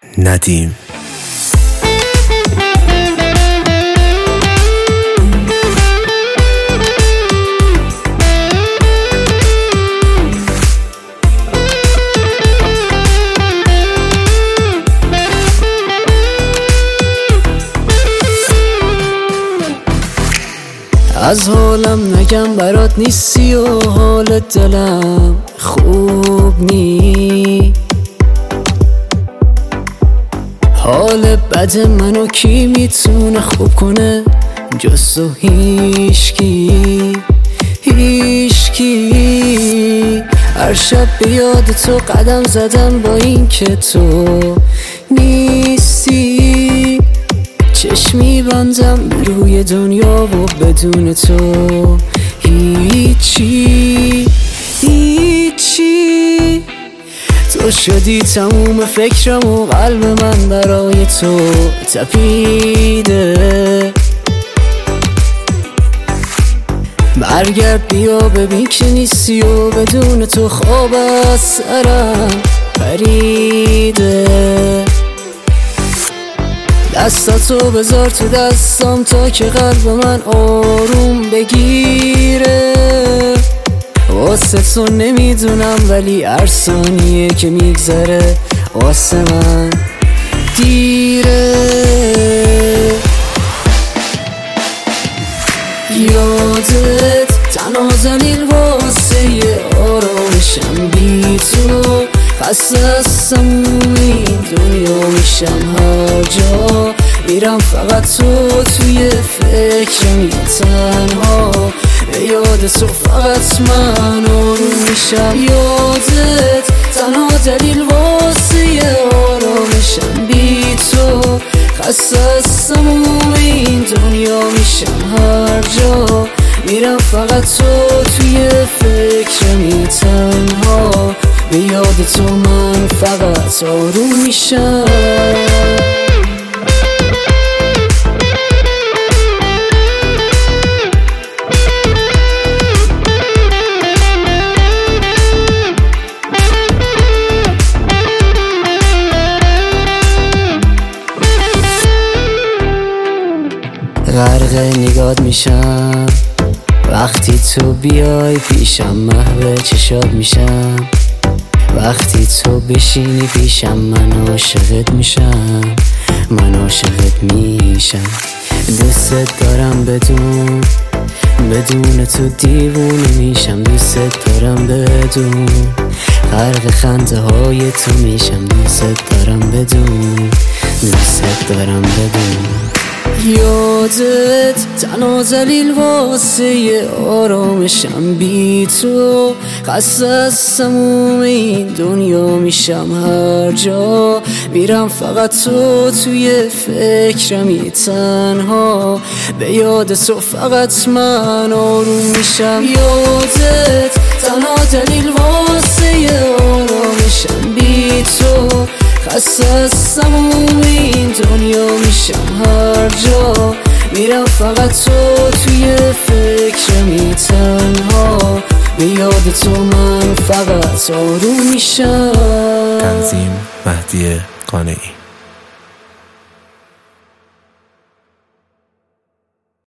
ندیم. از حالم نگم برات نیستی و حال دلم خوب نی. حال بد منو کی میتونه خوب کنه جز تو؟ هیشکی هر شب به یاد تو قدم زدم با این که تو نیستی. چشمی بندم روی دنیا و بدون تو هیچی. تو شدی تموم فکرم و قلب من برای تو تپیده. برگرد بیا ببین که نیستی و بدون تو خواب از سرم پریده. دستاتو بذار تو دستم تا که قلب من آروم بگیره. واسه تو نمیدونم ولی هر ثانیه که میگذره واسه من دیره. یادت تنها دلیل واسه آرامشم بی تو. خسته از تموم این دنیا میشم هر جا میرم فقط تو توی فکرمی تنها. به یاد تو فقط من آروم میشم. یادت تنها دلیل واسه آرامشم بی تو. خسته از تموم این دنیا میشم هر جا میرم فقط تو توی فکرمی تنها. به یاد تو من فقط آروم میشم. غرق نگات میشم وقتی تو بیای پیشم. محو چشات میشم وقتی تو بشینی پیشم. من عاشقت میشم دوست دارم بدون تو دیوونه میشم. دوست دارم بدون غرق خنده های تو میشم. دوست دارم بدون یادت تنها دلیل واسه آرامشم بی تو. خسته از تموم این دنیا میشم هر جا میرم فقط تو توی فکرمی تنها. به یاد تو فقط من آروم میشم. یادت تنها دلیل واسه آرامشم بی تو. خسته از تموم این دنیا میشم هر جا میرم فقط تو توی فکرمی تنها. به یاد تو من فقط آروم میشم. تنظیم مهدی قانعی.